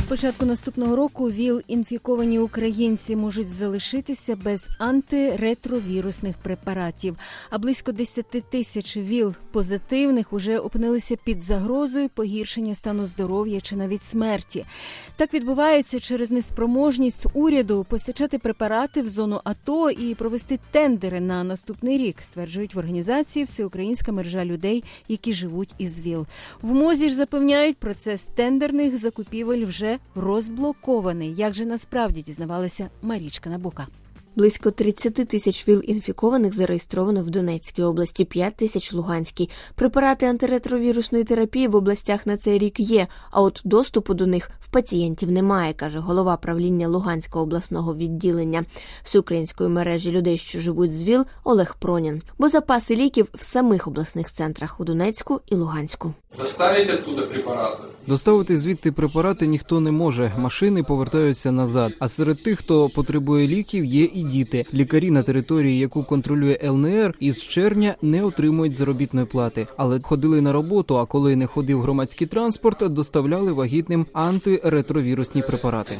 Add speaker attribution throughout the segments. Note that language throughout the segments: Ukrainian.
Speaker 1: початку наступного року ВІЛ-інфіковані українці можуть залишитися без антиретровірусних препаратів, а близько 10 тисяч ВІЛ-позитивних уже опинилися під загрозою погіршення стану здоров'я чи навіть смерті. Так відбувається через неспроможність уряду постачати препарати в зону АТО і провести тендери на наступний рік, стверджують в організації «Всеукраїнська мережа людей, які живуть із ВІЛ». В МОЗі ж запевняють, процес тендерних закупівель вже розблокований. Як же насправді, дізнавалася Марічка Набока.
Speaker 2: Близько 30 тисяч ВІЛ-інфікованих зареєстровано в Донецькій області, 5 тисяч – Луганській. Препарати антиретровірусної терапії в областях на цей рік є, а от доступу до них в пацієнтів немає, каже голова правління Луганського обласного відділення Всеукраїнської мережі людей, що живуть з ВІЛ, Олег Пронін. Бо запаси ліків в самих обласних центрах – у Донецьку і Луганську.
Speaker 3: Доставити оттуда препарати?
Speaker 4: Доставити звідти препарати ніхто не може. Машини повертаються назад. А серед тих, хто потребує ліків, є і діти. Лікарі на території, яку контролює ЛНР, із червня не отримують заробітної плати. Але ходили на роботу, а коли не ходив громадський транспорт, доставляли вагітним антиретровірусні препарати.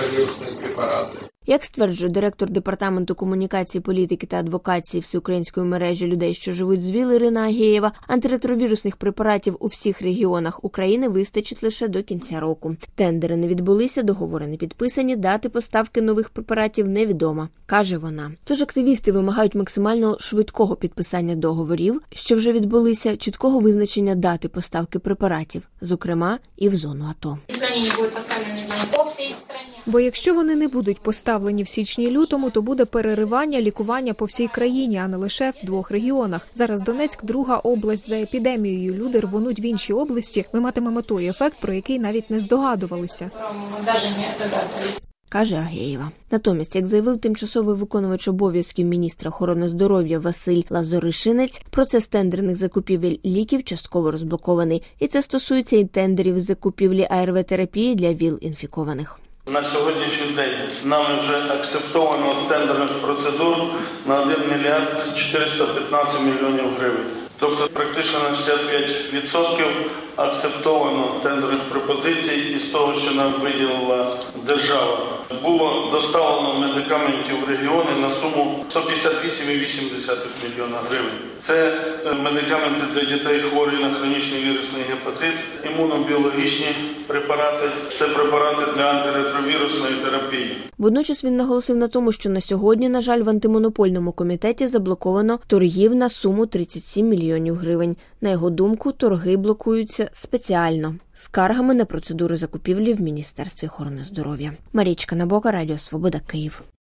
Speaker 2: Як стверджує директор Департаменту комунікації, політики та адвокації Всеукраїнської мережі людей, що живуть з ВІЛ, Ірина Агєєва, антиретровірусних препаратів у всіх регіонах України вистачить лише до кінця року. Тендери не відбулися, договори не підписані, дати поставки нових препаратів невідома, каже вона. Тож активісти вимагають максимально швидкого підписання договорів, що вже відбулися, чіткого визначення дати поставки препаратів, зокрема і в зону АТО.
Speaker 5: Бо якщо вони не будуть поставлені в січні-лютому, то буде переривання лікування по всій країні, а не лише в 2 регіонах. Зараз Донецьк – друга область за епідемією. Люди рвонуть в інші області. Ми матимемо той ефект, про який навіть не здогадувалися.
Speaker 2: Каже Агєєва. Натомість, як заявив тимчасовий виконувач обов'язків міністра охорони здоров'я Василь Лазоришинець, процес тендерних закупівель ліків частково розблокований. І це стосується і тендерів з закупівлі АРВ-терапії для ВІЛ-інфікованих.
Speaker 6: На сьогоднішній день нами вже акцептовано тендерних процедур на 1 мільярд 415 мільйонів гривень. Тобто практично на 65% акцептовано тендерних пропозицій із того, що нам виділила держава. Було доставлено медикаментів в регіони на суму 158,8 мільйона гривень. Це медикаменти для дітей, хворих на хронічний вірусний гепатит, імунобіологічні препарати, це препарати для антиретровірусної терапії.
Speaker 2: Водночас він наголосив на тому, що на сьогодні, на жаль, в антимонопольному комітеті заблоковано торгів на суму 37 мільйонів гривень. На його думку, торги блокуються спеціально скаргами на процедуру закупівлі в Міністерстві охорони здоров'я. Марічка Набока, Радіо Свобода, Київ.